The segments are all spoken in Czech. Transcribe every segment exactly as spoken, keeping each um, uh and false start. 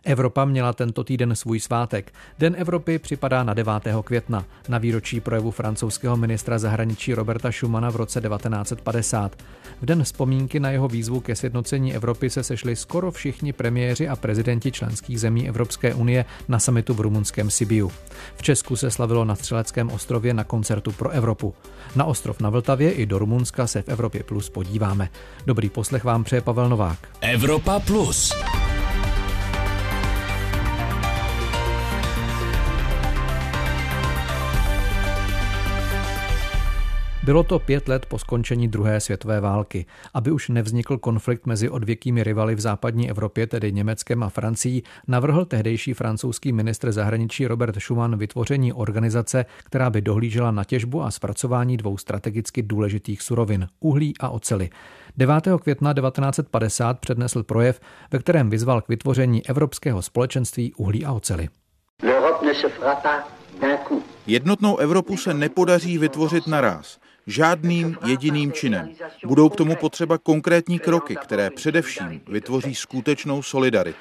Evropa měla tento týden svůj svátek. Den Evropy připadá na devátého května, na výročí projevu francouzského ministra zahraničí Roberta Schumana v roce devatenáct set padesát. V den vzpomínky na jeho výzvu ke sjednocení Evropy se sešli skoro všichni premiéři a prezidenti členských zemí Evropské unie na summitu v rumunském Sibiu. V Česku se slavilo na Střeleckém ostrově na koncertu pro Evropu. Na ostrov na Vltavě i do Rumunska se v Evropě Plus podíváme. Dobrý poslech vám přeje Pavel Novák. Evropa Plus. Bylo to pět let po skončení druhé světové války. Aby už nevznikl konflikt mezi odvěkými rivaly v západní Evropě, tedy Německem a Francií, navrhl tehdejší francouzský ministr zahraničí Robert Schuman vytvoření organizace, která by dohlížela na těžbu a zpracování dvou strategicky důležitých surovin, uhlí a oceli. devátého května devatenáct set padesát přednesl projev, ve kterém vyzval k vytvoření Evropského společenství uhlí a oceli. Jednotnou Evropu se nepodaří vytvořit naráz. Žádným jediným činem. Budou k tomu potřeba konkrétní kroky, které především vytvoří skutečnou solidaritu.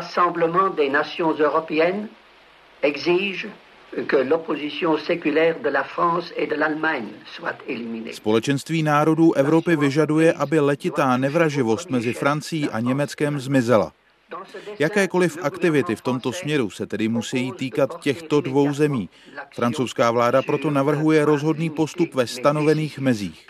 Společenství národů Evropy vyžaduje, aby letitá nevraživost mezi Francií a Německem zmizela. Jakékoliv aktivity v tomto směru se tedy musí týkat těchto dvou zemí. Francouzská vláda proto navrhuje rozhodný postup ve stanovených mezích.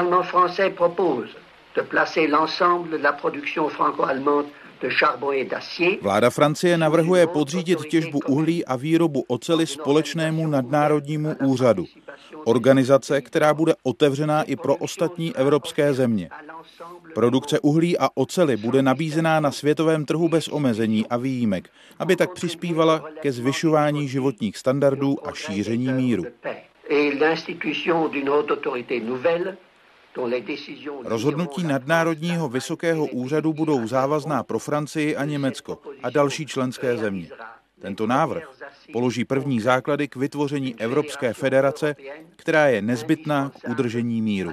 Vláda Francie navrhuje podřídit těžbu uhlí a výrobu oceli společnému nadnárodnímu úřadu. Organizace, která bude otevřená i pro ostatní evropské země. Produkce uhlí a oceli bude nabízená na světovém trhu bez omezení a výjimek, aby tak přispívala ke zvyšování životních standardů a šíření míru. Rozhodnutí nadnárodního vysokého úřadu budou závazná pro Francii a Německo a další členské země. Tento návrh položí první základy k vytvoření Evropské federace, která je nezbytná k udržení míru.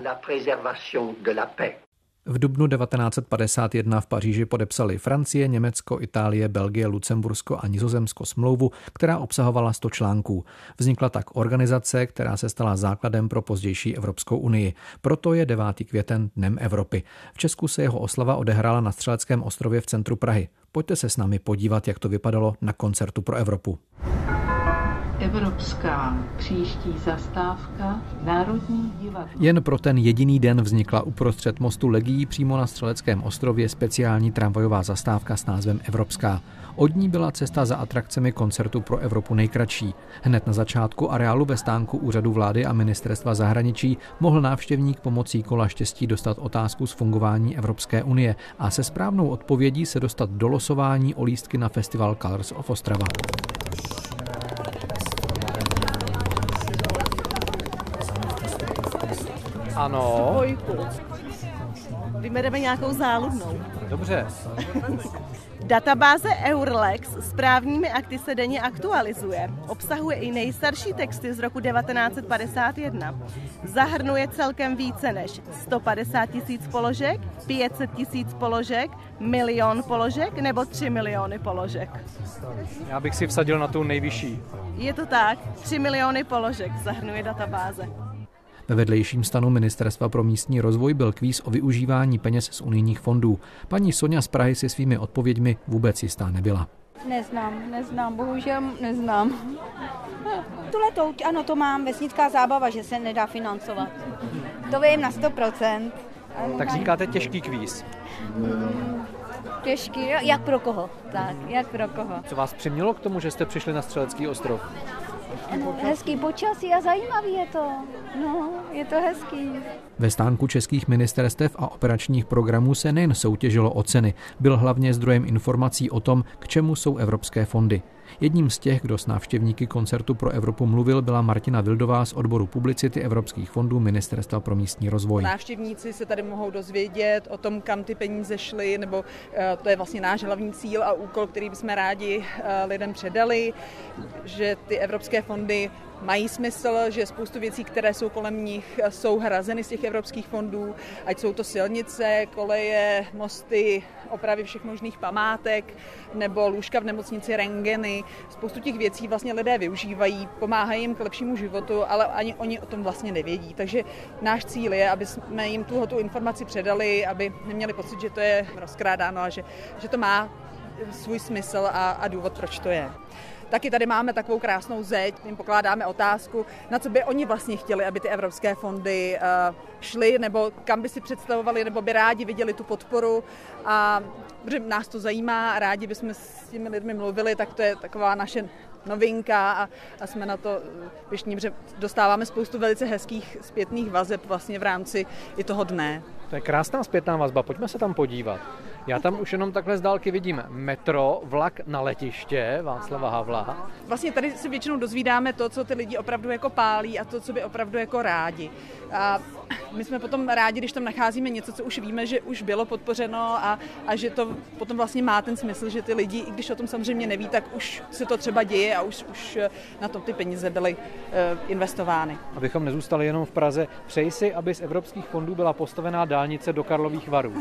V dubnu devatenáct set padesát jedna v Paříži podepsali Francie, Německo, Itálie, Belgie, Lucembursko a Nizozemsko smlouvu, která obsahovala sto článků. Vznikla tak organizace, která se stala základem pro pozdější Evropskou unii. Proto je devátý květen Dnem Evropy. V Česku se jeho oslava odehrála na Střeleckém ostrově v centru Prahy. Pojďte se s námi podívat, jak to vypadalo na koncertu pro Evropu. Evropská příští zastávka Národní divadlo. Jen pro ten jediný den vznikla uprostřed mostu Legií přímo na Střeleckém ostrově speciální tramvajová zastávka s názvem Evropská. Od ní byla cesta za atrakcemi koncertu pro Evropu nejkratší. Hned na začátku areálu ve stánku úřadu vlády a ministerstva zahraničí mohl návštěvník pomocí kola štěstí dostat otázku z fungování Evropské unie a se správnou odpovědí se dostat do losování o lístky na festival Colors of Ostrava. Ano. Spojku. Vybereme nějakou záludnou. Dobře. Databáze Eurlex s právními akty se denně aktualizuje. Obsahuje i nejstarší texty z roku devatenáct set padesát jedna. Zahrnuje celkem více než sto padesát tisíc položek, pět set tisíc položek, milion položek nebo tři miliony položek. Já bych si vsadil na tu nejvyšší. Je to tak, tři miliony položek zahrnuje databáze. Ve vedlejším stanu Ministerstva pro místní rozvoj byl kvíz o využívání peněz z unijních fondů. Paní Sonja z Prahy si svými odpověďmi vůbec jistá nebyla. Neznám, neznám, bohužel neznám. Tuletou, ano, to mám, vesnická zábava, že se nedá financovat. To vím na sto procent. Tak říkáte těžký kvíz. Hmm, těžký, jak pro koho? Tak, jak pro koho. Co vás přimělo k tomu, že jste přišli na Střelecký ostrov? Hezký počasí a zajímavý je to. No, je to hezký. Ve stánku českých ministerstev a operačních programů se nejen soutěžilo o ceny, byl hlavně zdrojem informací o tom, k čemu jsou evropské fondy. Jedním z těch, kdo s návštěvníky koncertu pro Evropu mluvil, byla Martina Vildová z odboru publicity evropských fondů Ministerstva pro místní rozvoj. Návštěvníci se tady mohou dozvědět o tom, kam ty peníze šly, nebo to je vlastně náš hlavní cíl a úkol, který bychom rádi lidem předali, že ty evropské fondy mají smysl, že spoustu věcí, které jsou kolem nich, jsou hrazeny z těch evropských fondů, ať jsou to silnice, koleje, mosty, opravy všech možných památek, nebo lůžka v nemocnici, rentgeny. Spoustu těch věcí vlastně lidé využívají, pomáhají jim k lepšímu životu, ale ani oni o tom vlastně nevědí. Takže náš cíl je, aby jsme jim tuhle informaci předali, aby neměli pocit, že to je rozkrádáno a že, že to má svůj smysl a, a důvod, proč to je. Taky tady máme takovou krásnou zeď, jim pokládáme otázku, na co by oni vlastně chtěli, aby ty evropské fondy uh, šly, nebo kam by si představovali, nebo by rádi viděli tu podporu. A protože nás to zajímá a rádi bychom s těmi lidmi mluvili, tak to je taková naše novinka a, a jsme na to pyšní, protože dostáváme spoustu velice hezkých zpětných vazeb vlastně v rámci i toho dne. To je krásná zpětná vazba, pojďme se tam podívat. Já tam už jenom takhle z dálky vidím metro, vlak na letiště Václava Havla. Vlastně tady si většinou dozvídáme to, co ty lidi opravdu jako pálí a to, co by opravdu jako rádi. A my jsme potom rádi, když tam nacházíme něco, co už víme, že už bylo podpořeno a, a že to potom vlastně má ten smysl, že ty lidi, i když o tom samozřejmě neví, tak už se to třeba děje a už, už na to ty peníze byly uh, investovány. Abychom nezůstali jenom v Praze, přeji si, aby z evropských fondů byla postavená dálnice do Karlových Varů.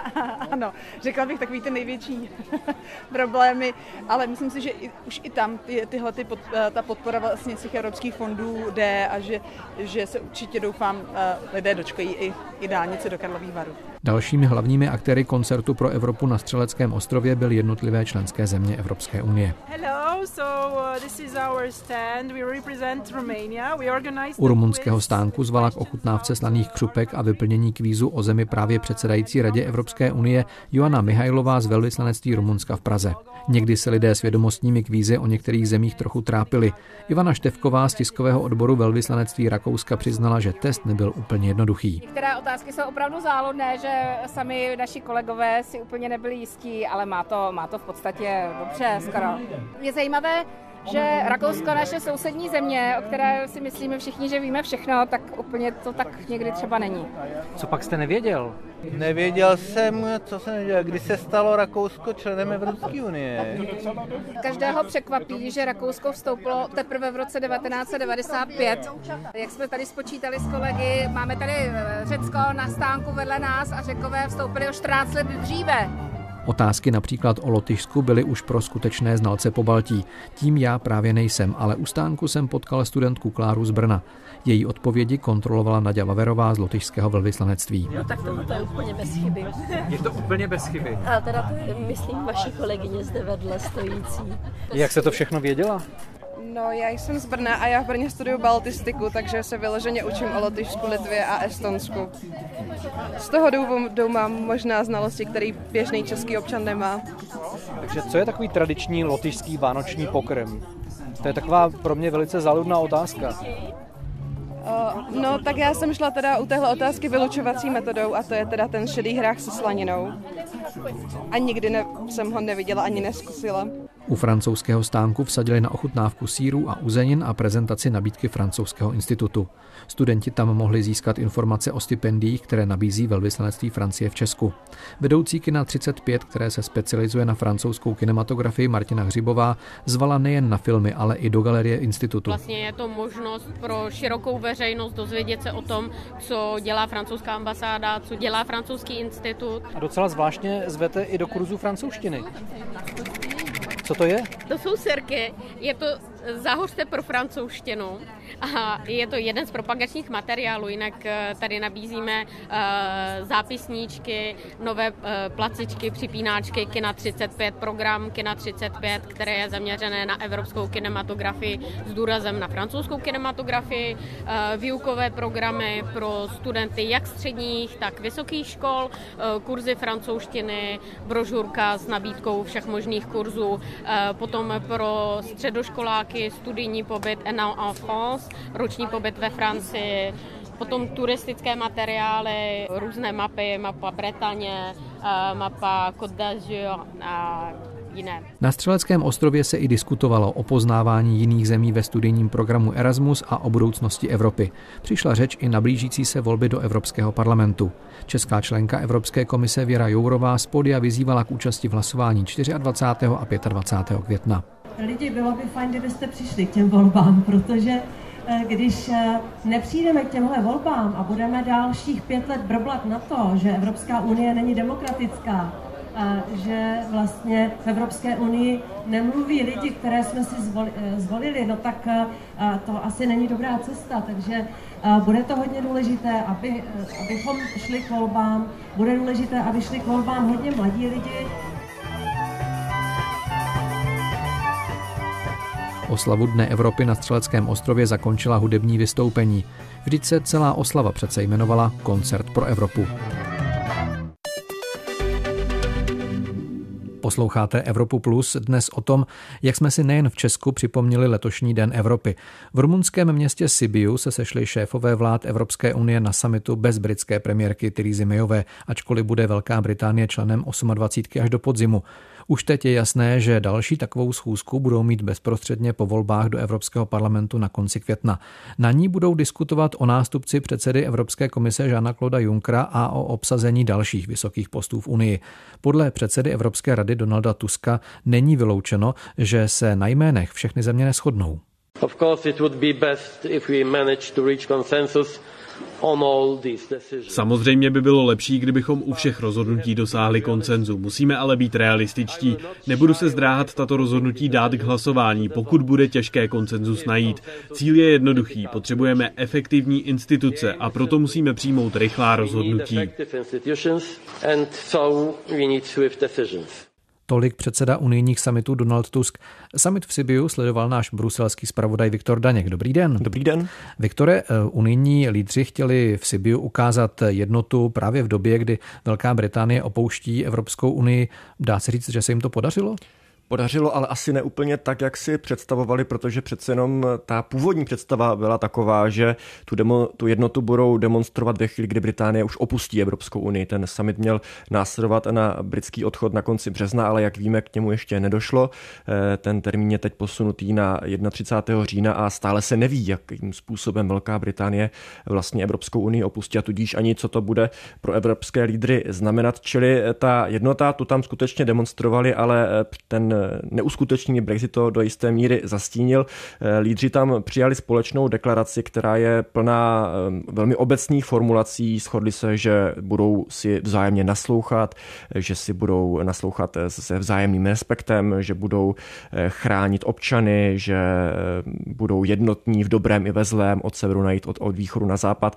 Ano, řekla bych takový ty největší problémy, ale myslím si, že i, už i tam ty, tyhle ty pod, ta podpora vlastně z těch evropských fondů jde a že, že se určitě doufám lidé dočkají i, i dálnice do Karlových Varů. Dalšími hlavními aktéry koncertu pro Evropu na Střeleckém ostrově byly jednotlivé členské země Evropské unie. Hello, so uh, this is our stand. We represent Romania. We organized U rumunského stánku zvala k ochutnávce slaných křupek a vyplnění kvízu o zemi právě předsedající Radě Evropské unie Joanna Mihajlová z velvyslanectví Rumunska v Praze. Někdy se lidé s vědomostními kvízy o některých zemích trochu trápili. Ivana Števková z tiskového odboru velvyslanectví Rakouska přiznala, že test nebyl úplně jednoduchý. Některé otázky jsou opravdu záludné, že sami naši kolegové si úplně nebyli jistí, ale má to, má to v podstatě dobře skoro. Je zajímavé, že Rakousko, naše sousední země, o které si myslíme všichni, že víme všechno, tak úplně to tak někdy třeba není. Co pak jste nevěděl? Nevěděl jsem, co jsem nevěděl, kdy se stalo Rakousko členem Evropské unie. Každého překvapí, že Rakousko vstoupilo teprve v roce devatenáct set devadesát pět. Jak jsme tady spočítali s kolegy, máme tady Řecko na stánku vedle nás a Řekové vstoupili o čtrnáct let dříve. Otázky například o Lotyšsku byly už pro skutečné znalce Pobaltí. Tím já právě nejsem, ale u stánku jsem potkal studentku Kláru z Brna. Její odpovědi kontrolovala Naďa Vaverová z lotyšského velvyslanectví. No tak tohle je úplně bez chyby. Je to úplně bez chyby. A teda to je, myslím, vaše kolegyně zde vedle stojící. Jak se to všechno věděla? No, já jsem z Brna a já v Brně studuju baltistiku, takže se vyloženě učím o Lotyšsku, Litvě a Estonsku. Z toho důvodu mám možná znalosti, který běžný český občan nemá. Takže co je takový tradiční lotyšský vánoční pokrm? To je taková pro mě velice záludná otázka. Uh, no, tak já jsem šla teda u téhle otázky vylučovací metodou a to je teda ten šedý hrách se slaninou. A nikdy ne, jsem ho neviděla ani neskusila. U francouzského stánku vsadili na ochutnávku sýrů a uzenin a prezentaci nabídky francouzského institutu. Studenti tam mohli získat informace o stipendiích, které nabízí velvyslanectví Francie v Česku. Vedoucí kina třicet pět, které se specializuje na francouzskou kinematografii, Martina Hřibová, zvala nejen na filmy, ale i do galerie institutu. Vlastně je to možnost pro širokou veřejnost dozvědět se o tom, co dělá francouzská ambasáda, co dělá francouzský institut. A docela zvláštně zvete i do kurzu francouzštiny. Co to je? To jsou sirky, je to záhořce pro francouzštinu a je to jeden z propagačních materiálů, jinak tady nabízíme zápisníčky, nové placičky, připínáčky Kina třicet pět, program Kina třicet pět, které je zaměřené na evropskou kinematografii s důrazem na francouzskou kinematografii, výukové programy pro studenty jak středních, tak vysokých škol, kurzy francouzštiny, brožurka s nabídkou všech možných kurzů, potom pro středoškoláky studijní pobyt en France, roční pobyt ve Francii, potom turistické materiály, různé mapy, mapa Bretaně, mapa Côte d'Azur a jiné. Na Střeleckém ostrově se i diskutovalo o poznávání jiných zemí ve studijním programu Erasmus a o budoucnosti Evropy. Přišla řeč i na blížící se volby do Evropského parlamentu. Česká členka Evropské komise Věra Jourová z pódia vyzývala k účasti v hlasování dvacátého čtvrtého a dvacátého pátého května. Lidi, bylo by fajn, kdybyste přišli k těm volbám, protože když nepřijdeme k těmhle volbám a budeme dalších pět let brblat na to, že Evropská unie není demokratická, že vlastně v Evropské unii nemluví lidi, které jsme si zvolili, no tak to asi není dobrá cesta, takže bude to hodně důležité, aby, abychom šli k volbám, bude důležité, aby šli k volbám hodně mladí lidi. Oslavu Dne Evropy na Střeleckém ostrově zakončila hudební vystoupení. Vždyť se celá oslava přece jmenovala Koncert pro Evropu. Posloucháte Evropu Plus, dnes o tom, jak jsme si nejen v Česku připomněli letošní Den Evropy. V rumunském městě Sibiu se sešli šéfové vlád Evropské unie na summitu bez britské premiérky Therésy Mayové, ačkoliv bude Velká Británie členem osmadvacítky až do podzimu. Už teď je jasné, že další takovou schůzku budou mít bezprostředně po volbách do Evropského parlamentu na konci května. Na ní budou diskutovat o nástupci předsedy Evropské komise Jeana-Clauda Junckera a o obsazení dalších vysokých postů v Unii. Podle předsedy Evropské rady Donalda Tuska není vyloučeno, že se na jménech všechny země neshodnou. Of course it would be best if we manage to reach consensus. Samozřejmě by bylo lepší, kdybychom u všech rozhodnutí dosáhli konsenzu. Musíme ale být realističtí. Nebudu se zdráhat tato rozhodnutí dát k hlasování, pokud bude těžké konsenzus najít. Cíl je jednoduchý. Potřebujeme efektivní instituce a proto musíme přijmout rychlá rozhodnutí. Tolik předseda unijních summitů Donald Tusk. Summit v Sibiu sledoval náš bruselský zpravodaj Viktor Daněk. Dobrý den. Dobrý den. Viktore, unijní lídři chtěli v Sibiu ukázat jednotu právě v době, kdy Velká Británie opouští Evropskou unii. Dá se říct, že se jim to podařilo? Podařilo, ale asi ne úplně tak, jak si představovali, protože přece jenom ta původní představa byla taková, že tu, demo, tu jednotu budou demonstrovat ve chvíli, kdy Británie už opustí Evropskou unii. Ten summit měl následovat na britský odchod na konci března, ale jak víme, k němu ještě nedošlo. Ten termín je teď posunutý na třicátého prvního října a stále se neví, jakým způsobem Velká Británie vlastně Evropskou unii opustí a tudíž ani co to bude pro evropské lídry znamenat. Čili ta jednota tu tam skutečně demonstrovali, ale ten neuskutečnění Brexitu do jisté míry zastínil. Lídři tam přijali společnou deklaraci, která je plná velmi obecných formulací. Shodli se, že budou si vzájemně naslouchat, že si budou naslouchat se vzájemným respektem, že budou chránit občany, že budou jednotní v dobrém i ve zlém, od severu najít, od, od východu na západ.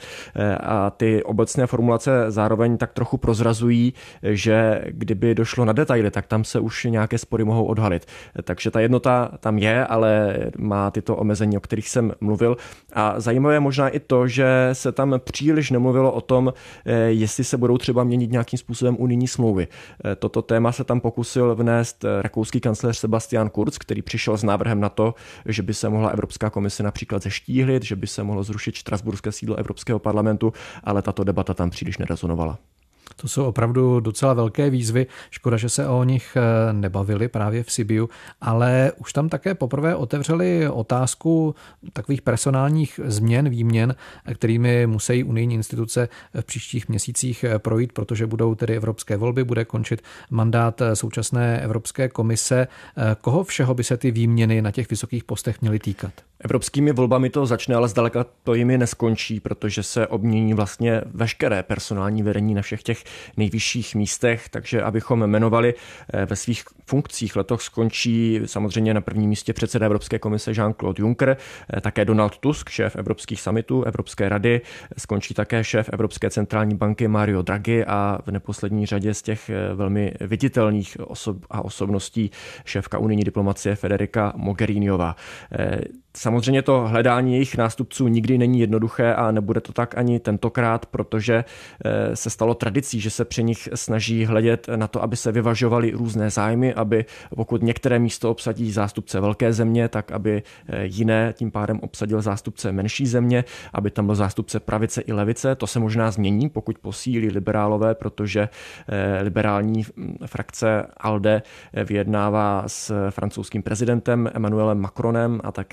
A ty obecné formulace zároveň tak trochu prozrazují, že kdyby došlo na detaily, tak tam se už nějaké spory mohou odhalit. Takže ta jednota tam je, ale má tyto omezení, o kterých jsem mluvil. A zajímavé je možná i to, že se tam příliš nemluvilo o tom, jestli se budou třeba měnit nějakým způsobem unijní smlouvy. Toto téma se tam pokusil vnést rakouský kancléř Sebastian Kurz, který přišel s návrhem na to, že by se mohla Evropská komise například zeštíhlit, že by se mohlo zrušit štrasburské sídlo Evropského parlamentu, ale tato debata tam příliš nerezonovala. To jsou opravdu docela velké výzvy. Škoda, že se o nich nebavili právě v Sibiu, ale už tam také poprvé otevřeli otázku takových personálních změn, výměn, kterými musí unijní instituce v příštích měsících projít, protože budou tedy evropské volby, bude končit mandát současné Evropské komise. Koho všeho by se ty výměny na těch vysokých postech měly týkat? Evropskými volbami to začne, ale zdaleka to jimi neskončí, protože se obmění vlastně veškeré personální vedení na všech těch nejvyšších místech, takže abychom jmenovali ve svých funkcích. Letos skončí samozřejmě na prvním místě předseda Evropské komise Jean-Claude Juncker, také Donald Tusk, šéf evropských summitů, Evropské rady, skončí také šéf Evropské centrální banky Mario Draghi a v neposlední řadě z těch velmi viditelných osob a osobností šéfka unijní diplomacie Federica Mogheriniová. Samozřejmě to hledání jejich nástupců nikdy není jednoduché a nebude to tak ani tentokrát, protože se stalo tradicí, že se při nich snaží hledět na to, aby se vyvažovaly různé zájmy, aby pokud některé místo obsadí zástupce velké země, tak aby jiné tím pádem obsadil zástupce menší země, aby tam byl zástupce pravice i levice. To se možná změní, pokud posílí liberálové, protože liberální frakce ALDE vyjednává s francouzským prezidentem Emmanuelem Macronem a také s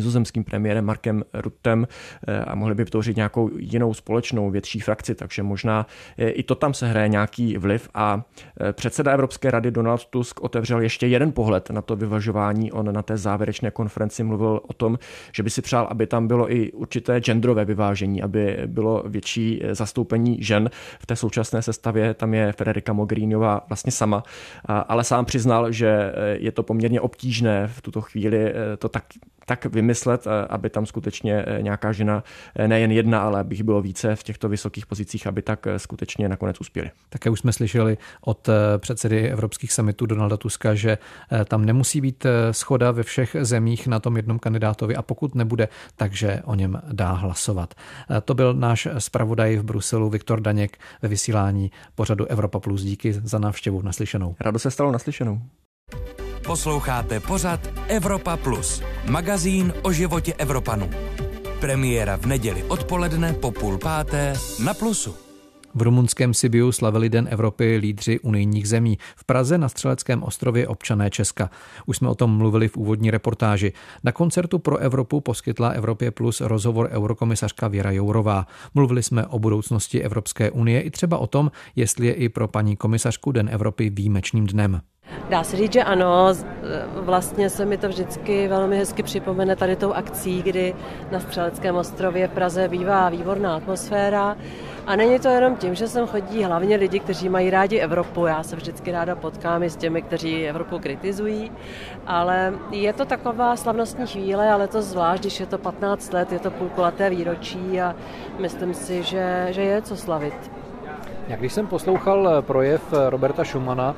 nizozemským premiérem Markem Ruttem a mohli by vytvořit nějakou jinou společnou větší frakci, takže možná i to tam se hraje nějaký vliv a předseda Evropské rady Donald Tusk otevřel ještě jeden pohled na to vyvažování. On na té závěrečné konferenci mluvil o tom, že by si přál, aby tam bylo i určité genderové vyvážení, aby bylo větší zastoupení žen. V té současné sestavě tam je Federica Mogheriniová vlastně sama, ale sám přiznal, že je to poměrně obtížné v tuto chvíli to tak tak vymyslet, aby tam skutečně nějaká žena, nejen jedna, ale abych bylo více v těchto vysokých pozicích, aby tak skutečně nakonec uspěli. Také už jsme slyšeli od předsedy evropských summitů Donalda Tuska, že tam nemusí být shoda ve všech zemích na tom jednom kandidátovi a pokud nebude, takže o něm dá hlasovat. To byl náš zpravodaj v Bruselu Viktor Daněk ve vysílání pořadu Evropa Plus. Díky za návštěvu. Naslyšenou. Rádo se stalo, naslyšenou. Posloucháte pořad Evropa Plus, magazín o životě Evropanů. Premiéra v neděli odpoledne po půl páté na Plusu. V rumunském Sibiu slavili Den Evropy lídři unijních zemí. V Praze na Střeleckém ostrově občané Česka. Už jsme o tom mluvili v úvodní reportáži. Na koncertu pro Evropu poskytla Evropě Plus rozhovor eurokomisařka Věra Jourová. Mluvili jsme o budoucnosti Evropské unie i třeba o tom, jestli je i pro paní komisařku Den Evropy výjimečným dnem. Dá se říct, že ano, vlastně se mi to vždycky velmi hezky připomene tady tou akcí, kdy na Střeleckém ostrově v Praze bývá výborná atmosféra. A není to jenom tím, že sem chodí hlavně lidi, kteří mají rádi Evropu. Já se vždycky ráda potkám i s těmi, kteří Evropu kritizují, ale je to taková slavnostní chvíle, ale to zvlášť, když je to patnáct let, je to půlkulaté výročí a myslím si, že, že je co slavit. Jak když jsem poslouchal projev Roberta Schumana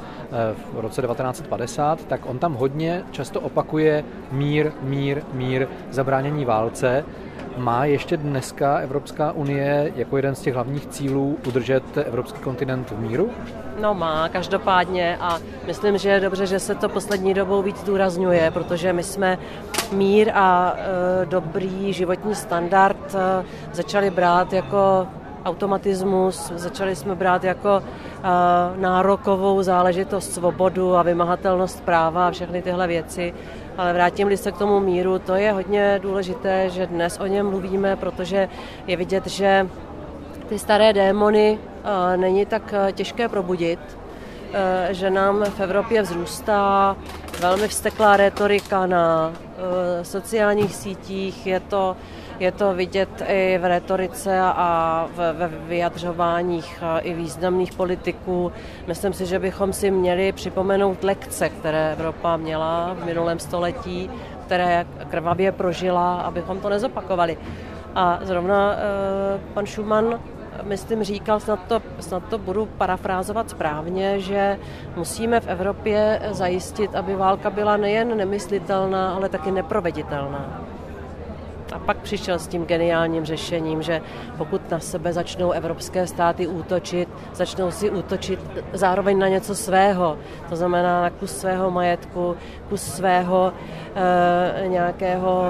v roce devatenáct set padesát, tak on tam hodně často opakuje mír, mír, mír, zabránění válce. Má ještě dneska Evropská unie jako jeden z těch hlavních cílů udržet evropský kontinent v míru? No má, každopádně a myslím, že je dobře, že se to poslední dobou víc zdůrazňuje, protože my jsme mír a e, dobrý životní standard e, začali brát jako automatismus, začali jsme brát jako uh, nárokovou záležitost svobodu a vymahatelnost práva a všechny tyhle věci. Ale vrátím-li se k tomu míru, to je hodně důležité, že dnes o něm mluvíme, protože je vidět, že ty staré démony uh, není tak uh, těžké probudit, uh, že nám v Evropě vzrůstá velmi vzteklá retorika na uh, sociálních sítích, je to Je to vidět i v retorice a ve vyjadřováních i významných politiků. Myslím si, že bychom si měli připomenout lekce, které Evropa měla v minulém století, které krvavě prožila, abychom to nezopakovali. A zrovna eh, pan Schuman, myslím, říkal, snad to, snad to budu parafrázovat správně, že musíme v Evropě zajistit, aby válka byla nejen nemyslitelná, ale taky neproveditelná. A pak přišel s tím geniálním řešením, že pokud na sebe začnou evropské státy útočit, začnou si útočit zároveň na něco svého, to znamená na kus svého majetku, kus svého e, nějakého,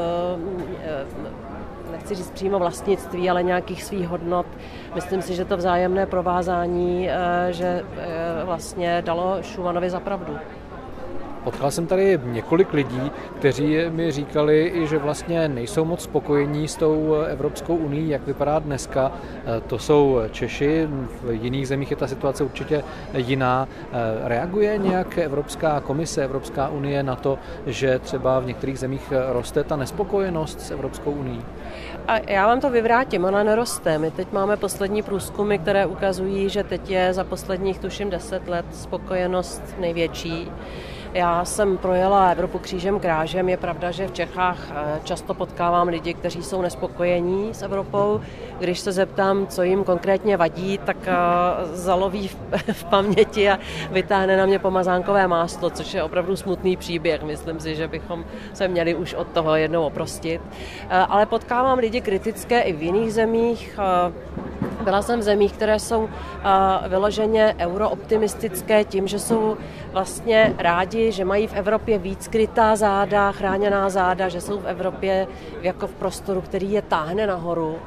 e, nechci říct přímo vlastnictví, ale nějakých svých hodnot. Myslím si, že to vzájemné provázání, e, že e, vlastně dalo Schumanovi za pravdu. Potkal jsem tady několik lidí, kteří mi říkali, že vlastně nejsou moc spokojení s tou Evropskou unií, jak vypadá dneska. To jsou Češi, v jiných zemích je ta situace určitě jiná. Reaguje nějak Evropská komise, Evropská unie na to, že třeba v některých zemích roste ta nespokojenost s Evropskou unií? A já vám to vyvrátím, ona neroste. My teď máme poslední průzkumy, které ukazují, že teď je za posledních tuším deset let spokojenost největší. Já jsem projela Evropu křížem krážem. Je pravda, že v Čechách často potkávám lidi, kteří jsou nespokojení s Evropou. Když se zeptám, co jim konkrétně vadí, tak zaloví v paměti a vytáhne na mě pomazánkové máslo, což je opravdu smutný příběh. Myslím si, že bychom se měli už od toho jednou oprostit. Ale potkávám lidi kritické i v jiných zemích. Byla jsem v zemích, které jsou vyloženě eurooptimistické tím, že jsou vlastně rádi, že mají v Evropě víc krytá záda, chráněná záda, že jsou v Evropě jako v prostoru, který je táhne nahoru.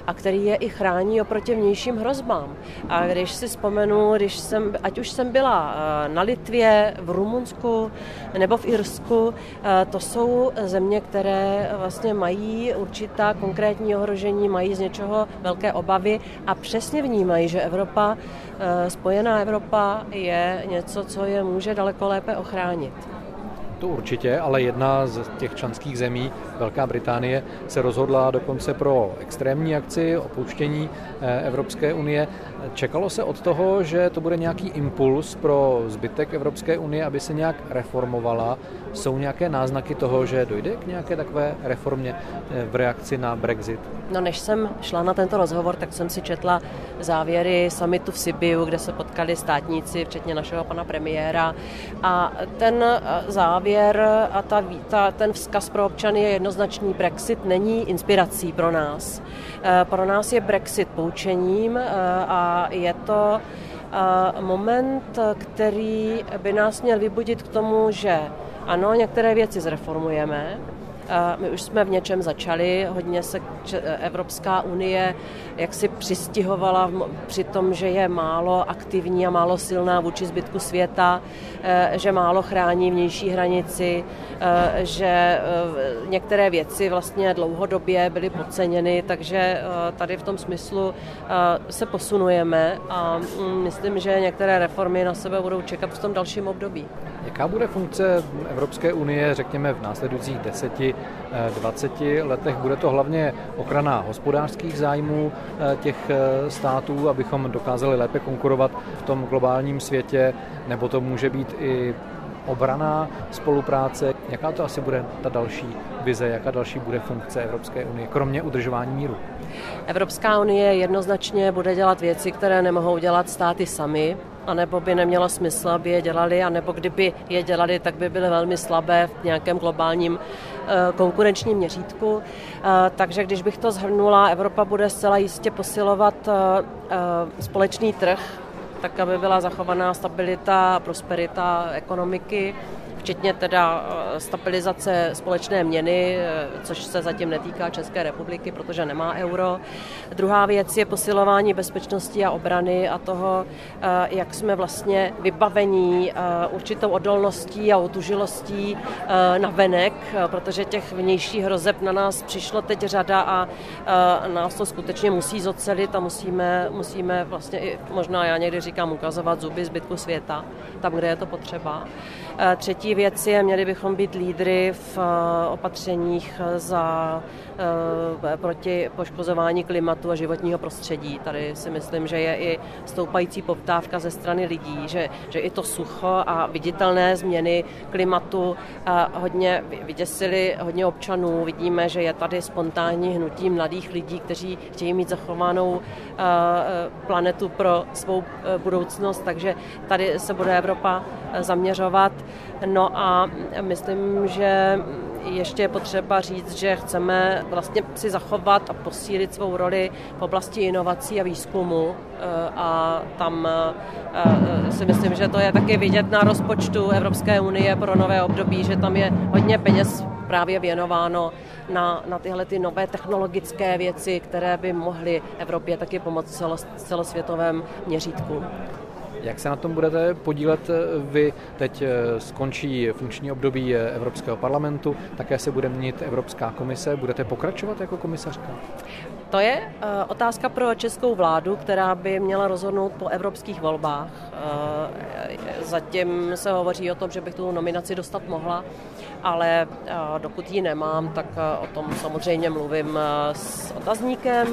a který je i chrání oproti vnějším hrozbám. A když si vzpomenu, když jsem, ať už jsem byla na Litvě, v Rumunsku nebo v Irsku, to jsou země, které vlastně mají určitá konkrétní ohrožení, mají z něčeho velké obavy a přesně vnímají, že Evropa, spojená Evropa je něco, co je může daleko lépe ochránit. To určitě, ale jedna z těch členských zemí, Velká Británie, se rozhodla dokonce pro extrémní akci opuštění Evropské unie. Čekalo se od toho, že to bude nějaký impuls pro zbytek Evropské unie, aby se nějak reformovala. Jsou nějaké náznaky toho, že dojde k nějaké takové reformě v reakci na Brexit? No, než jsem šla na tento rozhovor, tak jsem si četla závěry summitu v Sibiu, kde se potkali státníci, včetně našeho pana premiéra. A ten závěr a ta, ta, ten vzkaz pro občany je jednoznačný. Brexit není inspirací pro nás. Pro nás je Brexit poučením a je to moment, který by nás měl vybudit k tomu, že ano, některé věci zreformujeme. My už jsme v něčem začali, hodně se Evropská unie jaksi přistihovala při tom, že je málo aktivní a málo silná vůči zbytku světa, že málo chrání vnější hranici, že některé věci vlastně dlouhodobě byly podceněny, takže tady v tom smyslu se posunujeme a myslím, že některé reformy na sebe budou čekat v tom dalším období. Jaká bude funkce Evropské unie, řekněme, v následujících deseti, dvaceti letech? Bude to hlavně ochrana hospodářských zájmů těch států, abychom dokázali lépe konkurovat v tom globálním světě, nebo to může být i obranná spolupráce? Jaká to asi bude ta další vize, jaká další bude funkce Evropské unie, kromě udržování míru? Evropská unie jednoznačně bude dělat věci, které nemohou dělat státy sami, anebo by nemělo smysl, aby je dělali, anebo kdyby je dělali, tak by byly velmi slabé v nějakém globálním konkurenčním měřítku. Takže když bych to shrnula, Evropa bude zcela jistě posilovat společný trh, tak aby byla zachovaná stabilita a prosperita ekonomiky, včetně teda stabilizace společné měny, což se zatím netýká České republiky, protože nemá euro. Druhá věc je posilování bezpečnosti a obrany a toho, jak jsme vlastně vybavení určitou odolností a otužilostí navenek, protože těch vnějších hrozeb na nás přišlo teď řada a nás to skutečně musí zocelit a musíme, musíme vlastně i, možná já někdy říkám, ukazovat zuby zbytku světa, tam, kde je to potřeba. Třetí věc je, měli bychom být lídry v opatřeních za proti poškozování klimatu a životního prostředí. Tady si myslím, že je i stoupající poptávka ze strany lidí, že, že i to sucho a viditelné změny klimatu hodně vyděsily hodně občanů. Vidíme, že je tady spontánní hnutí mladých lidí, kteří chtějí mít zachovanou planetu pro svou budoucnost, takže tady se bude Evropa zaměřovat. No a myslím, že ještě je potřeba říct, že chceme vlastně si zachovat a posílit svou roli v oblasti inovací a výzkumu a tam si myslím, že to je taky vidět na rozpočtu Evropské unie pro nové období, že tam je hodně peněz právě věnováno na, na tyhle ty nové technologické věci, které by mohly Evropě taky pomoct v celosvětovém měřítku. Jak se na tom budete podílet vy? Teď skončí funkční období Evropského parlamentu, také se bude měnit Evropská komise. Budete pokračovat jako komisařka? To je uh, otázka pro českou vládu, která by měla rozhodnout po evropských volbách. Uh, zatím se hovoří o tom, že bych tu nominaci dostat mohla, ale uh, dokud ji nemám, tak uh, o tom samozřejmě mluvím uh, s otazníkem.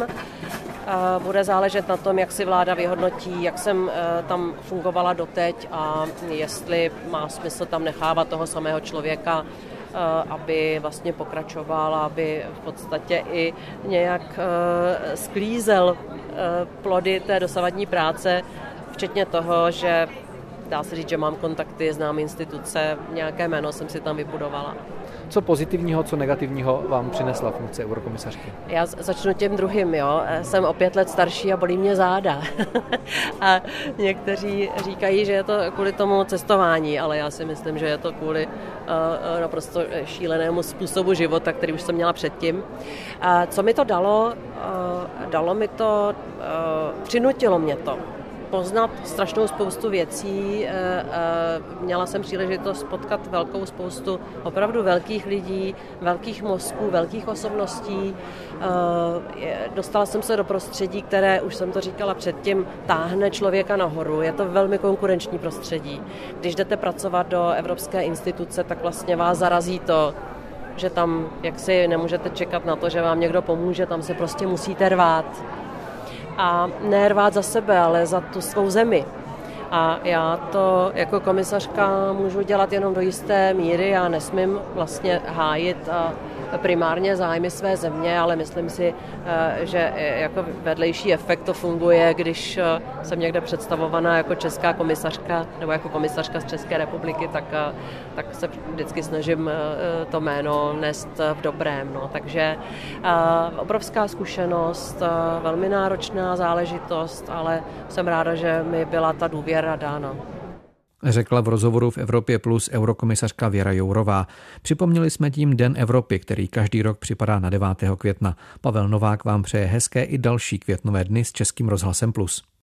Uh, bude záležet na tom, jak si vláda vyhodnotí, jak jsem uh, tam fungovala doteď a jestli má smysl tam nechávat toho samého člověka, aby vlastně pokračoval, aby v podstatě i nějak sklízel plody té dosavadní práce, včetně toho, že dá se říct, že mám kontakty, znám instituce, nějaké jméno jsem si tam vybudovala. Co pozitivního, co negativního vám přinesla funkce eurokomisařky? Já začnu tím druhým, jo. Jsem o pět let starší a bolí mě záda. A někteří říkají, že je to kvůli tomu cestování, ale já si myslím, že je to kvůli uh, naprosto šílenému způsobu života, který už jsem měla předtím. A co mi to dalo? Uh, dalo mi to, uh, přinutilo mě to poznat strašnou spoustu věcí. Měla jsem příležitost potkat velkou spoustu opravdu velkých lidí, velkých mozků, velkých osobností. Dostala jsem se do prostředí, které, už jsem to říkala předtím, táhne člověka nahoru. Je to velmi konkurenční prostředí. Když jdete pracovat do evropské instituce, tak vlastně vás zarazí to, že tam jaksi nemůžete čekat na to, že vám někdo pomůže, tam se prostě musíte rvát. A ne rvát za sebe, ale za tu svou zemi. A já to jako komisařka můžu dělat jenom do jisté míry. Já nesmím vlastně hájit primárně zájmy své země, ale myslím si, že jako vedlejší efekt to funguje, když jsem někde představovaná jako česká komisařka nebo jako komisařka z České republiky, tak, tak se vždycky snažím to jméno nést v dobrém. No. Takže obrovská zkušenost, velmi náročná záležitost, ale jsem ráda, že mi byla ta důvěra dána. Řekla v rozhovoru v Evropě Plus eurokomisařka Věra Jourová. Připomněli jsme tím Den Evropy, který každý rok připadá na devátého května. Pavel Novák vám přeje hezké i další květnové dny s Českým rozhlasem Plus.